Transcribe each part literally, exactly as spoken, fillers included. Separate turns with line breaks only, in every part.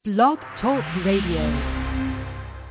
Blog Talk Radio.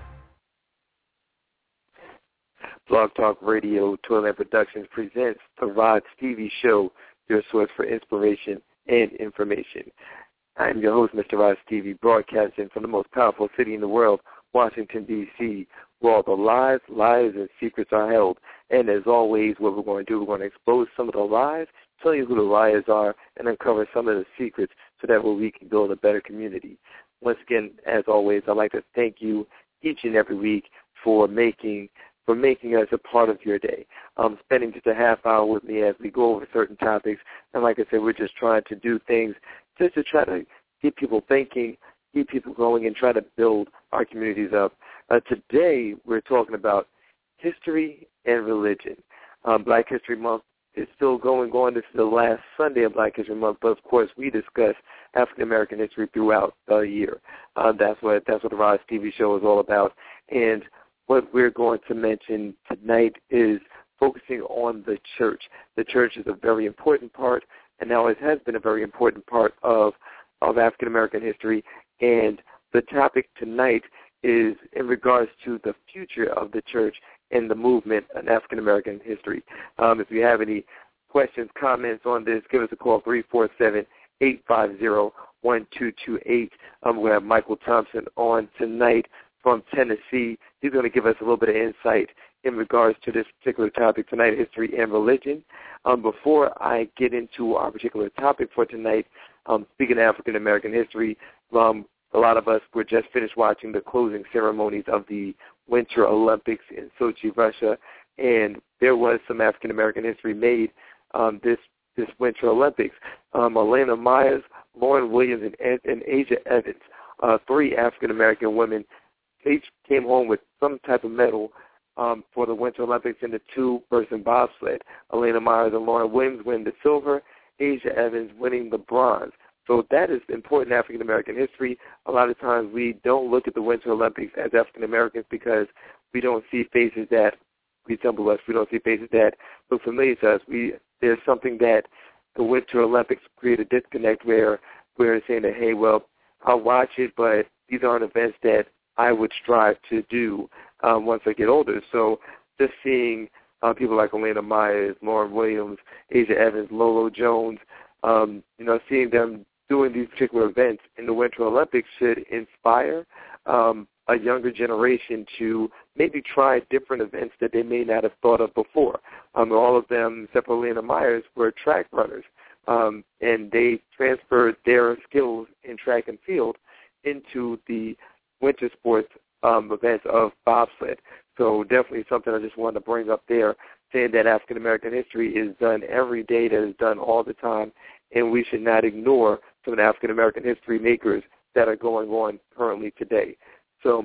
Blog Talk Radio, Toyland Productions presents The Rod Stevie Show, your source for inspiration and information. I'm your host, Mister Rod Stevie, broadcasting from the most powerful city in the world, Washington, D C, where all the lies, lies, and secrets are held. And as always, what we're going to do, we're going to expose some of the lies, tell you who the liars are, and uncover some of the secrets so that way we can build a better community. Once again, as always, I'd like to thank you each and every week for making for making us a part of your day, um, spending just a half hour with me as we go over certain topics. And like I said, we're just trying to do things just to try to get people thinking, keep people going, and try to build our communities up. Uh, today, we're talking about history and religion. Um, Black History Month is still going on. This is the last Sunday of Black History Month, but of course we discuss African American history throughout the year. Uh, that's what that's what the Rod Stevie Show is all about. And what we're going to mention tonight is focusing on the church. The church is a very important part, and now it has been a very important part of of African American history. And the topic tonight is in regards to the future of the church and the movement in African American history. Um, if you have any questions, comments on this, give us a call, three four seven, eight five zero, one two two eight. Um, we're going to have Michael Thompson on tonight from Tennessee. He's going to give us a little bit of insight in regards to this particular topic tonight, history and religion. Um, before I get into our particular topic for tonight, um, speaking of African American history, um, a lot of us were just finished watching the closing ceremonies of the Winter Olympics in Sochi, Russia, and there was some African American history made um, this this Winter Olympics. Um, Elena Myers, Lauren Williams, and, and Asia Evans, uh, three African American women, each came home with some type of medal um, for the Winter Olympics in the two-person bobsled. Elena Myers and Lauren Williams winning the silver, Asia Evans winning the bronze. So that is important African American history. A lot of times we don't look at the Winter Olympics as African Americans because we don't see faces that resemble us. We don't see faces that look familiar to us. We there's something that the Winter Olympics create a disconnect where we're saying that, hey, well, I'll watch it, but these aren't events that I would strive to do um, once I get older. So just seeing uh, people like Elena Myers, Lauren Williams, Asia Evans, Lolo Jones, um, you know, seeing them doing these particular events in the Winter Olympics should inspire um, a younger generation to maybe try different events that they may not have thought of before. Um, all of them, except for Elena Myers, were track runners, um, and they transferred their skills in track and field into the winter sports um, events of bobsled. So definitely something I just wanted to bring up there, saying that African American history is done every day, that is done all the time, and we should not ignore some of the African American history makers that are going on currently today. So,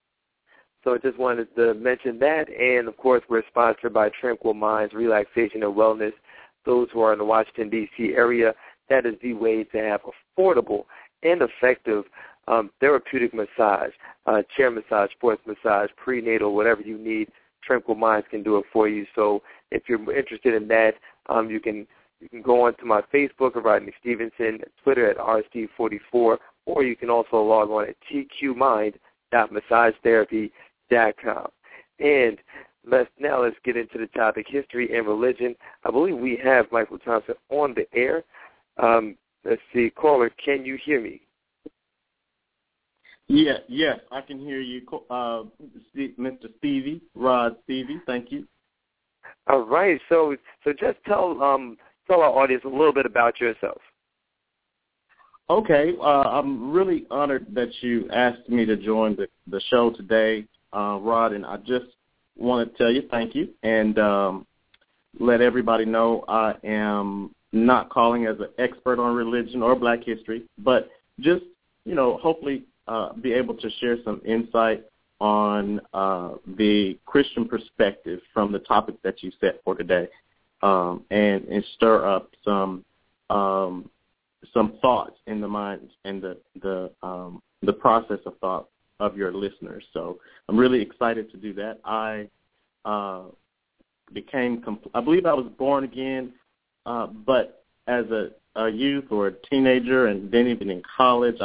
so I just wanted to mention that, and of course we're sponsored by Tranquil Minds Relaxation and Wellness. Those who are in the Washington, D C area, that is the way to have affordable and effective um, therapeutic massage, uh, chair massage, sports massage, prenatal, whatever you need. Tranquil Minds can do it for you. So if you're interested in that, um, you can you can go on to my Facebook at Rodney Stevenson, Twitter at R Steve forty-four, or you can also log on at t q mind dot massage therapy dot com. And let's now let's get into the topic, history and religion. I believe we have Michael Thompson on the air. Um, let's see, caller, can you hear me?
Yeah, yes, I can hear you, uh, Mister Stevie, Rod Stevie. Thank you.
All right, so so just tell um tell our audience a little bit about yourself.
Okay, uh, I'm really honored that you asked me to join the, the show today, uh, Rod, and I just want to tell you thank you and um, let everybody know I am not calling as an expert on religion or Black history, but just, you know, hopefully uh, be able to share some insight on uh, the Christian perspective from the topic that you set for today, um, and, and stir up some um, some thoughts in the minds and the the um, the process of thought of your listeners. So I'm really excited to do that. I uh, became, compl- I believe I was born again, uh, but as a, a youth or a teenager, and then even in college, I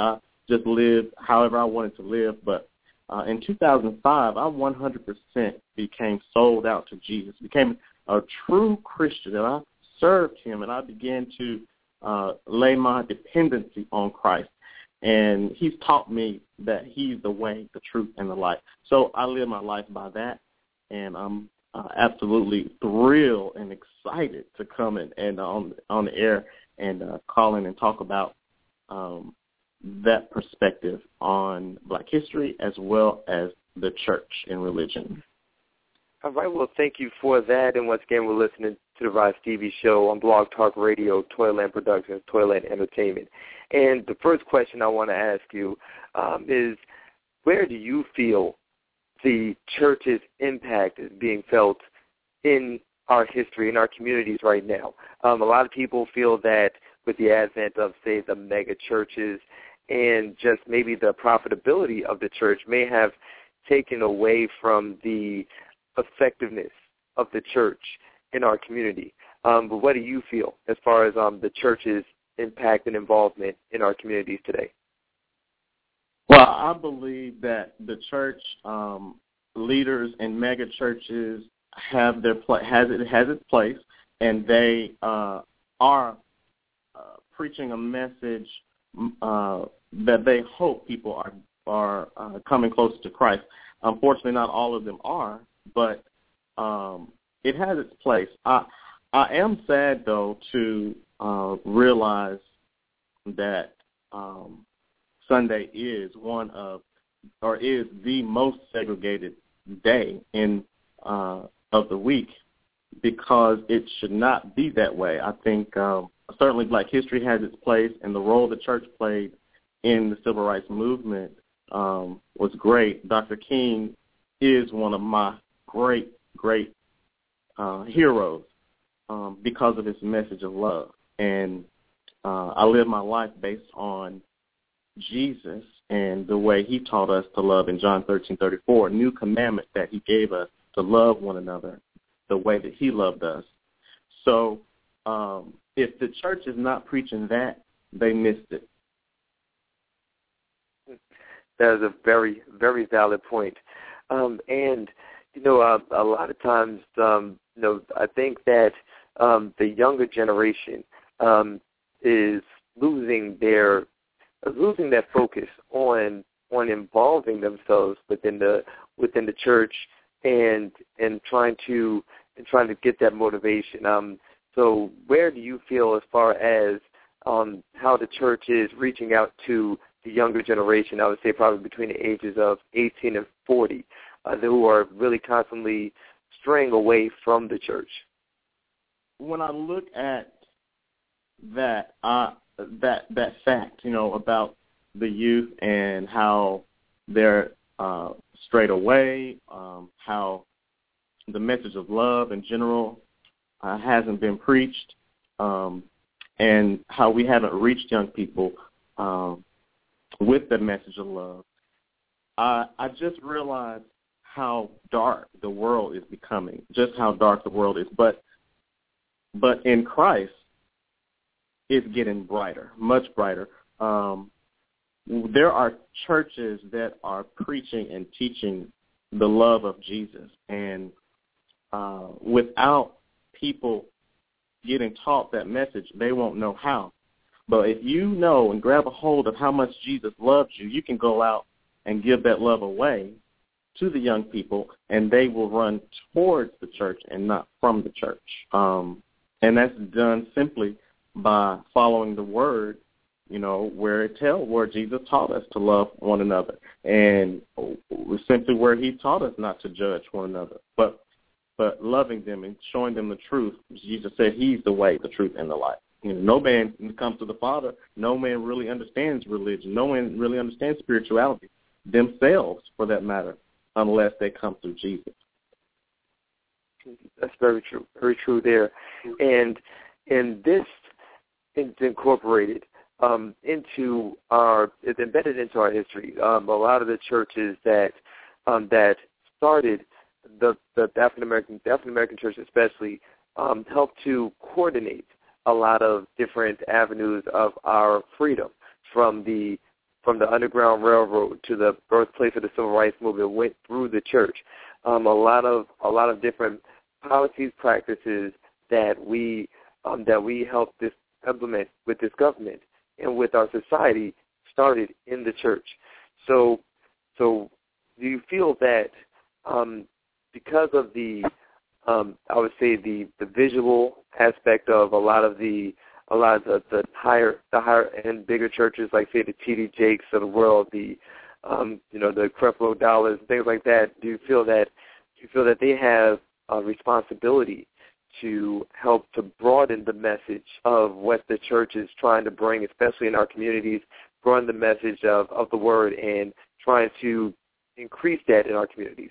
just live however I wanted to live. But uh, in two thousand five, I one hundred percent became sold out to Jesus, became a true Christian, and I served him, and I began to uh, lay my dependency on Christ. And he's taught me that he's the way, the truth, and the life. So I live my life by that, and I'm uh, absolutely thrilled and excited to come in and on on the air and uh, call in and talk about um, that perspective on Black history as well as the church and religion.
All right, well, thank you for that. And once again, we're listening to the Rod Stevie Show on Blog Talk Radio, Toyland Productions, Toyland Entertainment. And the first question I want to ask you um, is, where do you feel the church's impact is being felt in our history, in our communities right now? Um, a lot of people feel that with the advent of, say, the mega churches and just maybe the profitability of the church may have taken away from the effectiveness of the church in our community. Um, but what do you feel as far as um, the church's impact and involvement in our communities today?
Well, I believe that the church um, leaders and mega churches have their pla- has it has its place, and they uh, are uh, preaching a message uh, that they hope people are are uh, coming closer to Christ. Unfortunately, not all of them are, but um, it has its place. I I am sad though to uh, realize that um, Sunday is one of, or is the most segregated day in uh, of the week, because it should not be that way. I think um, certainly Black history has its place, and the role the church played in the civil rights movement um, was great. Doctor King is one of my great, great uh, heroes um, because of his message of love. And uh, I live my life based on Jesus and the way he taught us to love in John thirteen thirty-four, a new commandment that he gave us to love one another the way that he loved us. So um, if the church is not preaching that, they missed it.
That is a very, very valid point. Um, and, you know, uh, a lot of times, um, you know, I think that um, the younger generation um, is losing their losing that focus on on involving themselves within the within the church and and trying to and trying to get that motivation. Um, so where do you feel as far as um, how the church is reaching out to the younger generation? I would say probably between the ages of eighteen and forty, uh, who are really constantly straying away from the church.
When I look at that, uh, that that fact, you know, about the youth and how they're uh, strayed away, um, how the message of love in general uh, hasn't been preached, um, and how we haven't reached young people um, with the message of love, I, I just realized how dark the world is becoming, just how dark the world is. But but in Christ, it's getting brighter, much brighter. Um, there are churches that are preaching and teaching the love of Jesus, and uh, without people getting taught that message, they won't know how. But if you know and grab a hold of how much Jesus loves you, you can go out and give that love away to the young people, and they will run towards the church and not from the church. Um, and that's done simply by following the word, you know, where it tells, where Jesus taught us to love one another, and simply where he taught us not to judge one another, but but loving them and showing them the truth. Jesus said he's the way, the truth, and the life. You know, no man comes to the Father. No man really understands religion. No man really understands spirituality themselves, for that matter, unless they come through Jesus.
That's very true, very true there. And and this is incorporated um, into our, it's embedded into our history. Um, a lot of the churches that um, that started the the African American the African American church especially um, helped to coordinate a lot of different avenues of our freedom, from the from the Underground Railroad to the birthplace of the Civil Rights Movement went through the church. Um, a lot of a lot of different policies, practices that we um, that we helped this implement with this government and with our society started in the church. So, so do you feel that um, because of the um, I would say the, the visual aspect of a lot of the a lot of the, the higher the higher end bigger churches, like say the T D Jakes of the world, the um, you know the Creflo Dollars, things like that. Do you feel that do you feel that they have a responsibility to help to broaden the message of what the church is trying to bring, especially in our communities, broaden the message of, of the word and trying to increase that in our communities?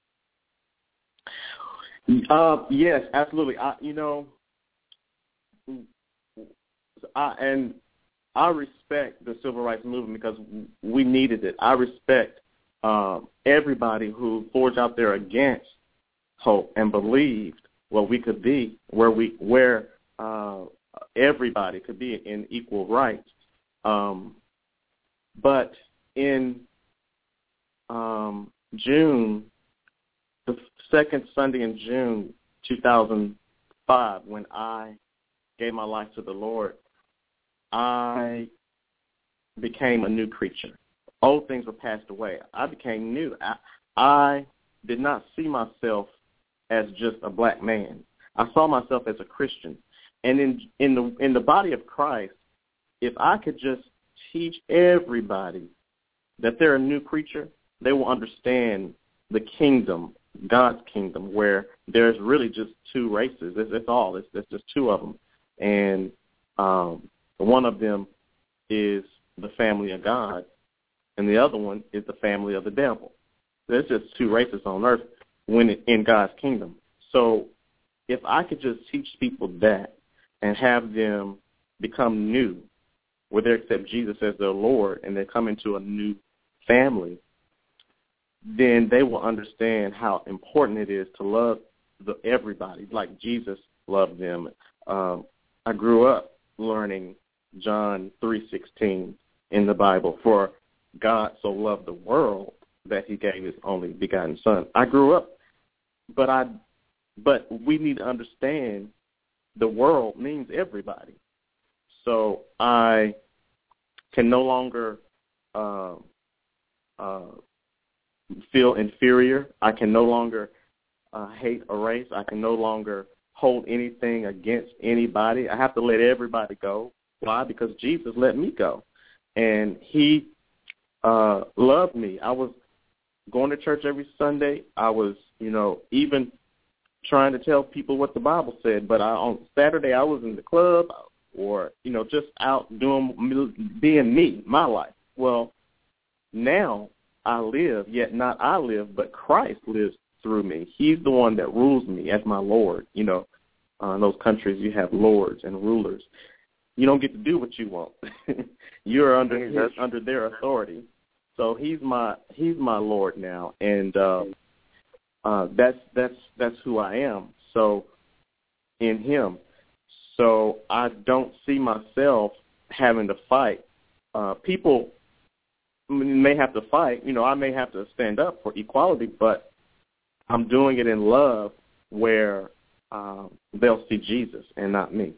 Uh, yes, absolutely. I, you know, I, and I respect the civil rights movement because we needed it. I respect um, everybody who forged out there against hope and believed what we could be, where we where uh, everybody could be in equal rights. Um, but in um, June, the second Sunday in June two thousand five, when I gave my life to the Lord, I became a new creature. Old things were passed away. I became new. I, I did not see myself as just a black man. I saw myself as a Christian. And in in the in the body of Christ, if I could just teach everybody that they're a new creature, they will understand the kingdom, God's kingdom, where there's really just two races. It's, it's all. It's, it's just two of them. And um, one of them is the family of God, and the other one is the family of the devil. There's just two races on earth when it, in God's kingdom. So if I could just teach people that and have them become new, where they accept Jesus as their Lord and they come into a new family, then they will understand how important it is to love the, everybody like Jesus loved them. Um, I grew up learning John three sixteen in the Bible, for God so loved the world that he gave his only begotten son. I grew up, but I, but we need to understand the world means everybody. So I can no longer uh, uh, feel inferior. I can no longer uh, hate a race. I can no longer hold anything against anybody. I have to let everybody go. Why? Because Jesus let me go. And he uh, loved me. I was going to church every Sunday. I was, you know, even trying to tell people what the Bible said. But I, on Saturday, I was in the club or, you know, just out doing, being me, my life. Well, now I live, yet not I live, but Christ lives through me. He's the one that rules me as my Lord. You know, uh, in those countries you have lords and rulers. You don't get to do what you want. You're under his, under their authority. So he's my he's my Lord now, and uh, uh, that's that's that's who I am. So in him, so I don't see myself having to fight. Uh, people may have to fight. You know, I may have to stand up for equality, but I'm doing it in love, where uh, they'll see Jesus and not me.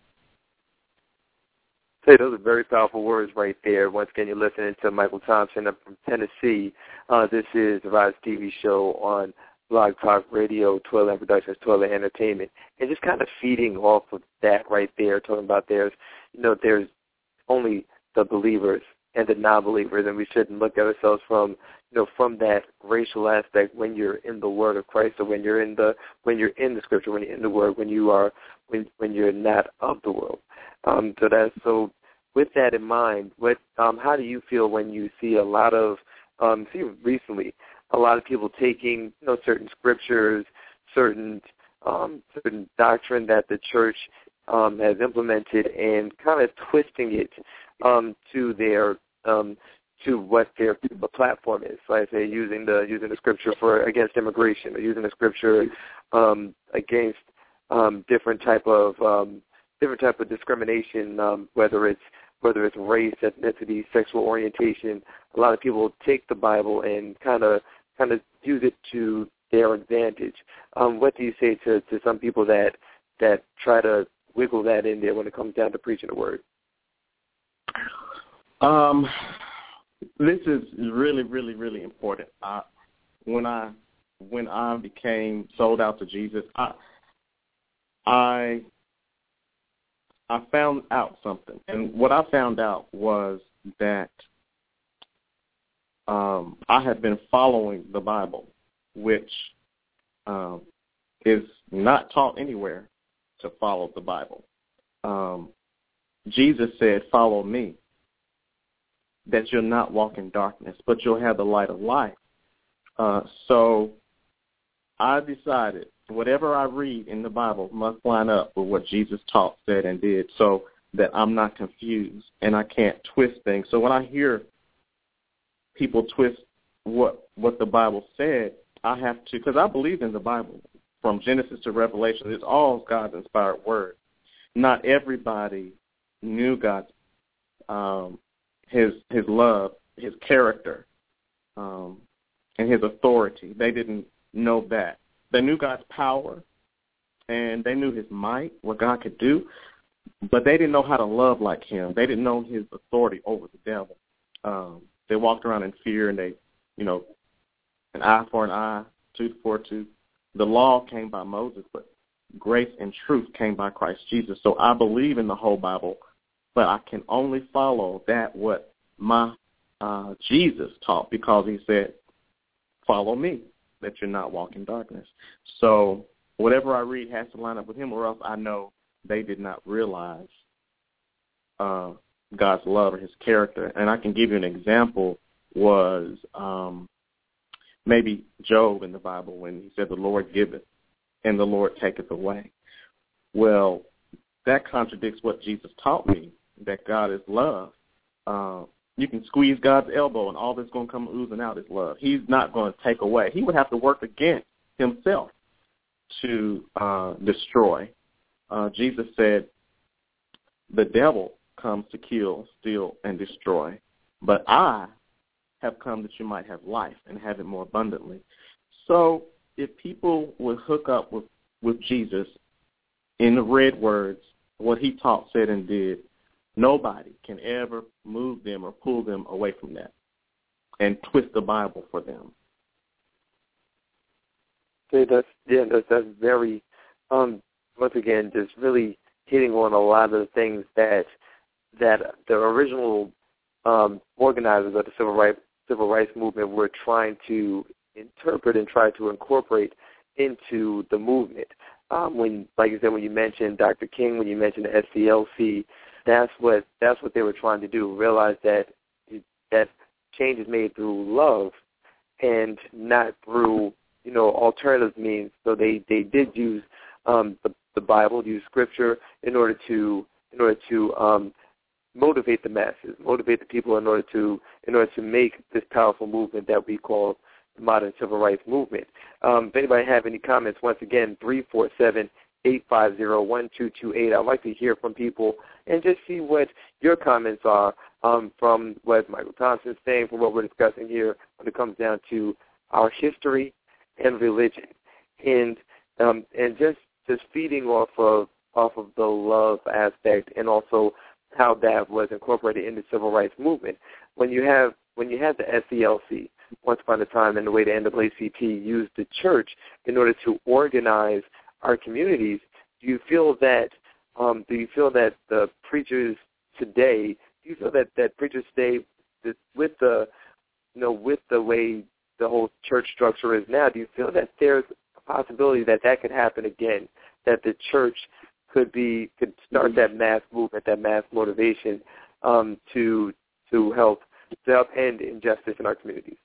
Hey, those are very powerful words right there. Once again, you're listening to Michael Thompson up from Tennessee. Uh, this is the Rise T V show on Blog Talk Radio, Twilight Productions, Twilight Entertainment, and just kind of feeding off of that right there, talking about there's, you know, there's only the believers and the non-believers, and we shouldn't look at ourselves from, you know, from that racial aspect when you're in the Word of Christ, or when you're in the when you're in the Scripture, when you're in the Word, when you are when when you're not of the world. Um, so that's so. With that in mind, what um, how do you feel when you see a lot of um, see recently a lot of people taking, you know, certain scriptures, certain um, certain doctrine that the church um, has implemented, and kind of twisting it um, to their um, to what their platform is? Like I say, using the using the scripture for against immigration, or using the scripture um, against um, different type of um, different type of discrimination, um, whether it's whether it's race, ethnicity, sexual orientation. A lot of people take the Bible and kind of kind of use it to their advantage. Um, what do you say to, to some people that that try to wiggle that in there when it comes down to preaching the word?
Um, this is really, really, really important. I, when I when I became sold out to Jesus, I I I found out something, and what I found out was that um, I had been following the Bible, which um, is not taught anywhere to follow the Bible. Um, Jesus said, "Follow me, that you'll not walk in darkness, but you'll have the light of life." Uh, so I decided whatever I read in the Bible must line up with what Jesus taught, said, and did, so that I'm not confused and I can't twist things. So when I hear people twist what what the Bible said, I have to, because I believe in the Bible from Genesis to Revelation. It's all God's inspired word. Not everybody knew God's um, his his love, his character, um, and his authority. They didn't know that. They knew God's power, and they knew his might, what God could do, but they didn't know how to love like him. They didn't know his authority over the devil. Um, they walked around in fear, and they, you know, an eye for an eye, tooth for a tooth. The law came by Moses, but grace and truth came by Christ Jesus. So I believe in the whole Bible, but I can only follow that what my uh, Jesus taught, because he said, "Follow me, that you're not walking darkness." So whatever I read has to line up with him, or else I know they did not realize uh, God's love or his character. And I can give you an example was um, maybe Job in the Bible, when he said, "The Lord giveth and the Lord taketh away." Well, that contradicts what Jesus taught me, that God is love. Uh, you can squeeze God's elbow and all that's going to come oozing out is love. He's not going to take away. He would have to work against himself to uh, destroy. Uh, Jesus said, "The devil comes to kill, steal, and destroy, but I have come that you might have life and have it more abundantly." So if people would hook up with, with Jesus in the red words, what he taught, said, and did, nobody can ever move them or pull them away from that and twist the Bible for them.
Okay, that's, yeah, that's, that's very, um, once again, just really hitting on a lot of the things that that the original um, organizers of the civil rights civil rights movement were trying to interpret and try to incorporate into the movement. Um, when, like you said, when you mentioned Doctor King, when you mentioned the S C L C, that's what that's what they were trying to do. Realize that that change is made through love and not through, you know, alternative means. So they, they did use um, the, the Bible, use Scripture in order to in order to um, motivate the masses, motivate the people in order to in order to make this powerful movement that we call the modern civil rights movement. Um, if anybody have any comments, once again, three four seven, eight five zero, one two two eight. I'd like to hear from people and just see what your comments are um, from what Michael Thompson's saying, from what we're discussing here when it comes down to our history and religion, and um, and just just feeding off of off of the love aspect, and also how that was incorporated in the civil rights movement. When you have when you have the S C L C, once upon a time, and the way the N double A C P used the church in order to organize our communities, do you feel that um, do you feel that the preachers today, do you feel that, that preachers today, that with the you know with the way the whole church structure is now, do you feel that there's a possibility that that could happen again, that the church could be could start that mass movement, that mass motivation um, to to help to help end injustice in our communities?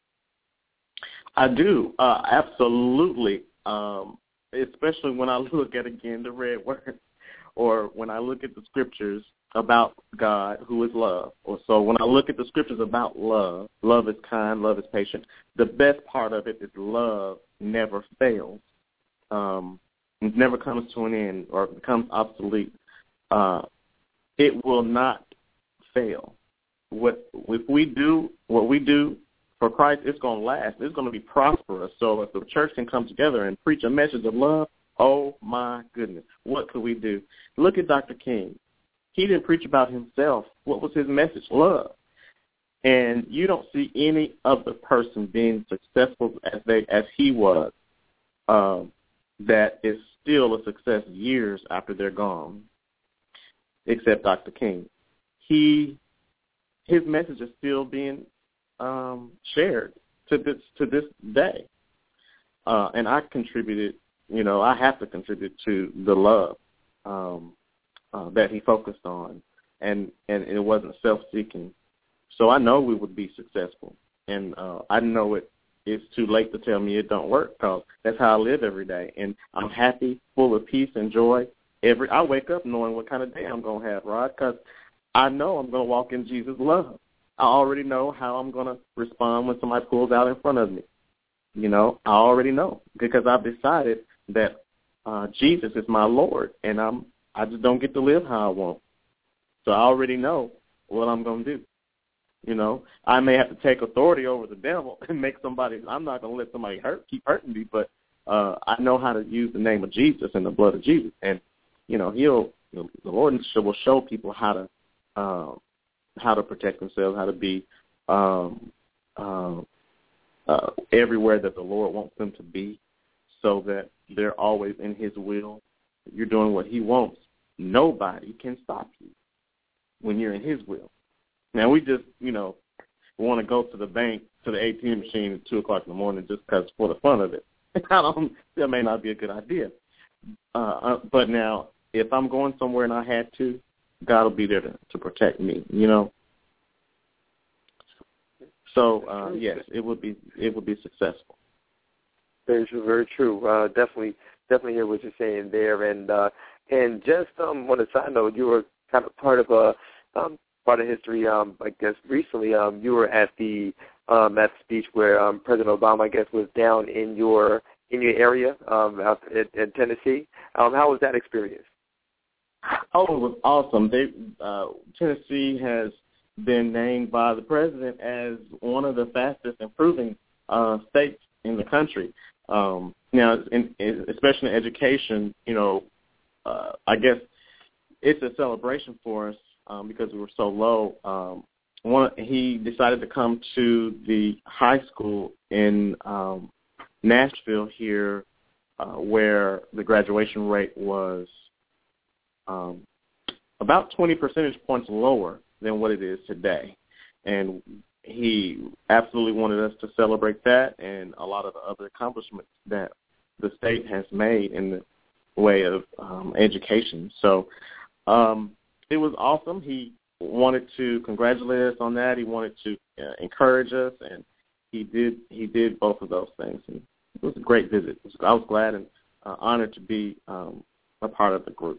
I do, uh, absolutely. Um, especially when I look at, again, the red word, or when I look at the scriptures about God, who is love. Or so when I look at the scriptures about love, love is kind, love is patient. The best part of it is love never fails. Um, it never comes to an end or becomes obsolete. Uh, it will not fail. What if we do what we do for Christ? It's going to last. It's going to be prosperous. So if the church can come together and preach a message of love, oh my goodness, what could we do? Look at Doctor King. He didn't preach about himself. What was his message? Love. And you don't see any other person being successful as they as he was um, that is still a success years after they're gone, except Doctor King. He, his message is still being um, shared to this to this day, uh, and I contributed. You know, I have to contribute to the love um, uh, that he focused on, and and it wasn't self-seeking. So I know we would be successful, and uh, I know it. It's too late to tell me it don't work, because that's how I live every day. And I'm happy, full of peace and joy. Every I wake up knowing what kind of day I'm going to have, Rod, because I know I'm going to walk in Jesus' love. I already know how I'm going to respond when somebody pulls out in front of me. You know, I already know, because I've decided that uh, Jesus is my Lord, and I'm I just don't get to live how I want. So I already know what I'm going to do. You know, I may have to take authority over the devil and make somebody, I'm not going to let somebody hurt, keep hurting me, but uh, I know how to use the name of Jesus and the blood of Jesus. And, you know, he'll, the Lord will show people how to, uh, how to protect themselves, how to be um, uh, uh, everywhere that the Lord wants them to be, so that they're always in his will. You're doing what he wants. Nobody can stop you when you're in his will. Now, we just, you know, want to go to the bank, to the A T M machine at two o'clock in the morning just because for the fun of it. I don't, that may not be a good idea. Uh, but now, if I'm going somewhere and I had to, God will be there to, to protect me, you know. So, uh, yes, it would be it would be successful.
Very true, very true. Uh, definitely, definitely hear what you're saying there. And uh, and just um, on a side note, you were kind of part of a um, part of history. Um, I guess recently, um, you were at the um, at the speech where um, President Obama, I guess, was down in your in your area um, out in, in Tennessee. Um, how was that experience?
Oh, it was awesome. They, uh, Tennessee has been named by the president as one of the fastest improving uh, states in the country. Um, now, in, in, especially in education, you know, uh, I guess it's a celebration for us um, because we were so low. Um, one, he decided to come to the high school in um, Nashville here, uh, where the graduation rate was um, about twenty percentage points lower than what it is today. And he absolutely wanted us to celebrate that and a lot of the other accomplishments that the state has made in the way of um, education. So um, it was awesome. He wanted to congratulate us on that. He wanted to uh, encourage us, and he did He did both of those things. And it was a great visit. I was glad and uh, honored to be um, a part of the group.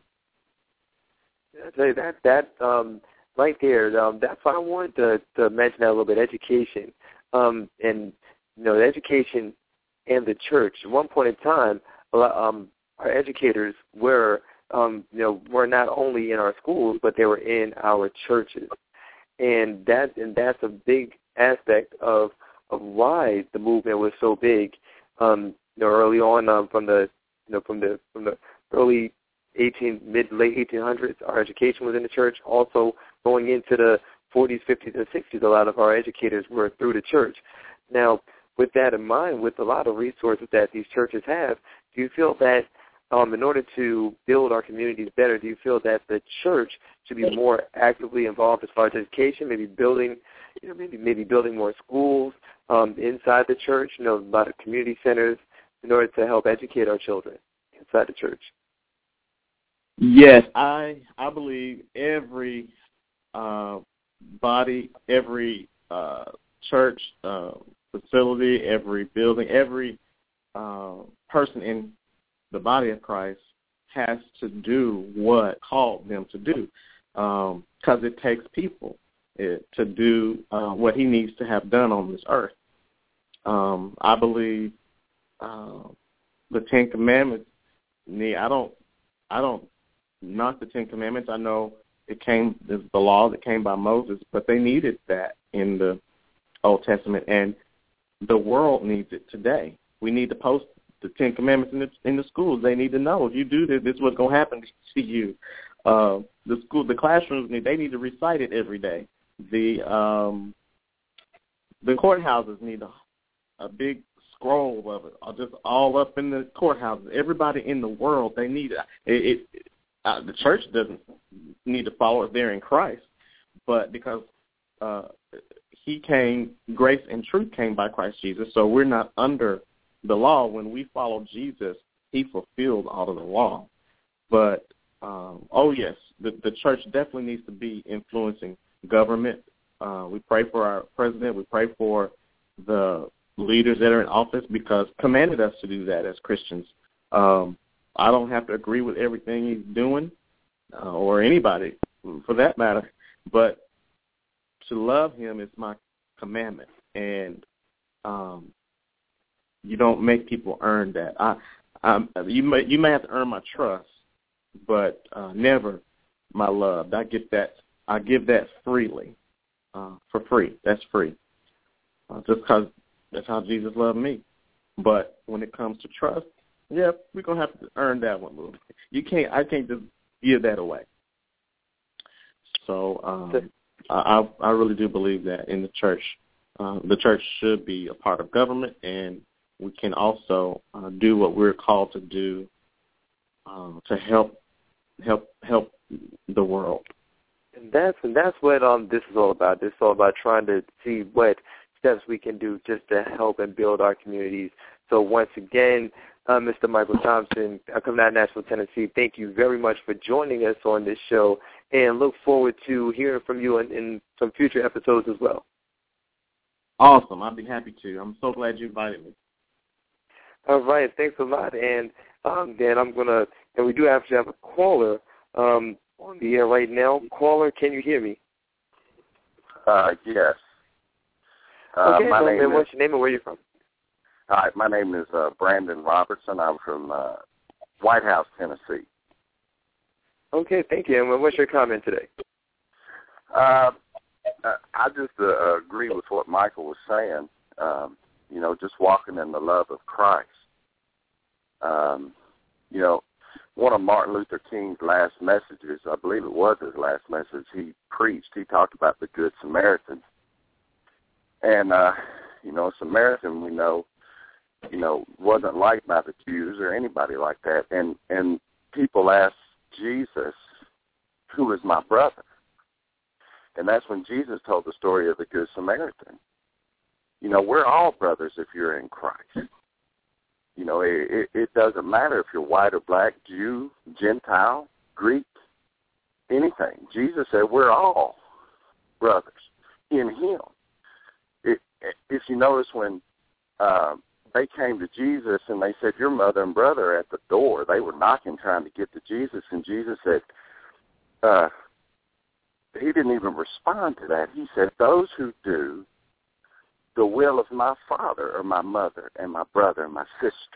I tell you, that, that um, right there, um, that's why I wanted to, to mention that a little bit, education. Um, and, you know, education and the church. At one point in time, a lot, um, our educators were, um, you know, were not only in our schools, but they were in our churches. And that and that's a big aspect of of why the movement was so big. Um, you know, early on, um, from the you know from the from the early eighteen mid late eighteen hundreds, our education was in the church. Also, going into the forties, fifties, and sixties, a lot of our educators were through the church. Now, with that in mind, with a lot of resources that these churches have, do you feel that um, in order to build our communities better, do you feel that the church should be more actively involved as far as education, maybe building, you know, maybe maybe building more schools um, inside the church, you know, a lot of community centers, in order to help educate our children inside the church?
Yes, I I believe every uh, body, every uh, church uh, facility, every building, every uh, person in the body of Christ has to do what called them to do, because um, it takes people it, to do uh, what he needs to have done on this earth. Um, I believe uh, the Ten Commandments. Me, I don't, I don't. Not the Ten Commandments. I know it came, the law that came by Moses, but they needed that in the Old Testament, and the world needs it today. We need to post the Ten Commandments in the, in the schools. They need to know, if you do this, this is what's going to happen to you. Uh, the school, the classrooms, need, they need to recite it every day. The um, the courthouses need a, a big scroll of it, or just all up in the courthouses. Everybody in the world, they need it. it, it uh, the church doesn't need to follow it there in Christ, but because uh, he came, grace and truth came by Christ Jesus, so we're not under the law. When we follow Jesus, he fulfilled all of the law. But, um, oh, yes, the, the church definitely needs to be influencing government. Uh, we pray for our president. We pray for the leaders that are in office, because commanded us to do that as Christians. Um, I don't have to agree with everything he's doing, uh, or anybody for that matter, but to love him is my commandment, and um, you don't make people earn that. I, I, you may you may have to earn my trust, but uh, never my love. I give that I give that freely, uh, for free. That's free, uh, just because that's how Jesus loved me. But when it comes to trust, yeah, we're gonna have to earn that one a little bit. You can't. I can't just give that away. So um, I, I really do believe that in the church, uh, the church should be a part of government, and we can also uh, do what we're called to do uh, to help help help the world.
And that's and that's what um this is all about. This is all about trying to see what steps we can do just to help and build our communities. So once again, uh, Mister Michael Thompson, I come out of Nashville, Tennessee. Thank you very much for joining us on this show, and look forward to hearing from you in, in some future episodes as well.
Awesome. I'd be happy to. I'm so glad you invited me.
All right. Thanks a lot. And um, then I'm going to, and we do actually have a caller um, on the air right now. Caller, can you hear me?
Uh, yes. Uh,
okay,
my
so
name
then
is,
what's your name and where are you from?
Hi, my name is uh, Brandon Robertson. I'm from uh, White House, Tennessee.
Okay, thank you. And what's your comment today?
Uh, I just uh, agree with what Michael was saying. Um, you know, just walking in the love of Christ. Um, you know, one of Martin Luther King's last messages, I believe it was his last message, he preached, he talked about the Good Samaritan. And, uh, you know, Samaritan, we know, you know, wasn't liked by the Jews or anybody like that. And, and people asked Jesus, who is my brother? And that's when Jesus told the story of the Good Samaritan. You know, we're all brothers if you're in Christ. You know, it, it, it doesn't matter if you're white or black, Jew, Gentile, Greek, anything. Jesus said we're all brothers in him. It, if you notice when uh, they came to Jesus and they said, your mother and brother are at the door, they were knocking trying to get to Jesus, and Jesus said, uh, he didn't even respond to that. He said, those who do the will of my father or my mother and my brother and my sister.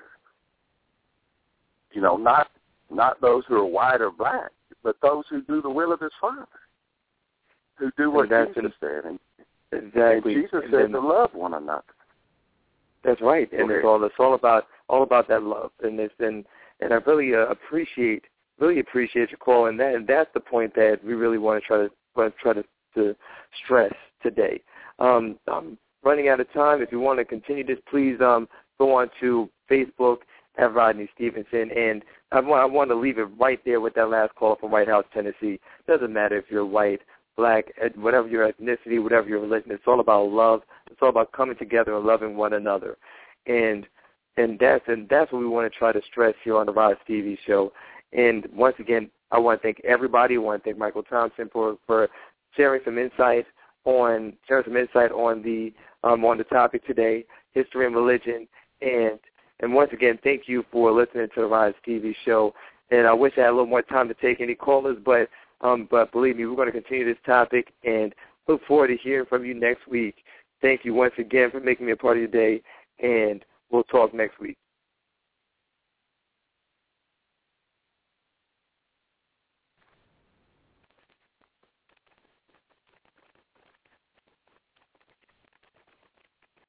You know, not not those who are white or black, but those who do the will of his father, who do what Jesus said. And,
exactly.
and Jesus
and
said
then,
to love one another.
That's right, and it's all it's all about all about that love, and it's and and I really uh, appreciate really appreciate your call, and that and that's the point that we really want to try to want to try to, to stress today. Um, I'm running out of time. If you want to continue this, please um, go on to Facebook at Rodney Stevenson, and I want I want to leave it right there with that last call from White House, Tennessee. Doesn't matter if you're white, black, whatever your ethnicity, whatever your religion. It's all about love. It's all about coming together and loving one another, and and that's and that's what we want to try to stress here on the Rod Stevie Show. And once again, I want to thank everybody. I want to thank Michael Thompson for, for sharing some insight on sharing some insight on the um, on the topic today, history and religion. And and once again, thank you for listening to the Rod Stevie Show. And I wish I had a little more time to take any callers, but um, but believe me, we're going to continue this topic and look forward to hearing from you next week. Thank you once again for making me a part of your day, and we'll talk next week.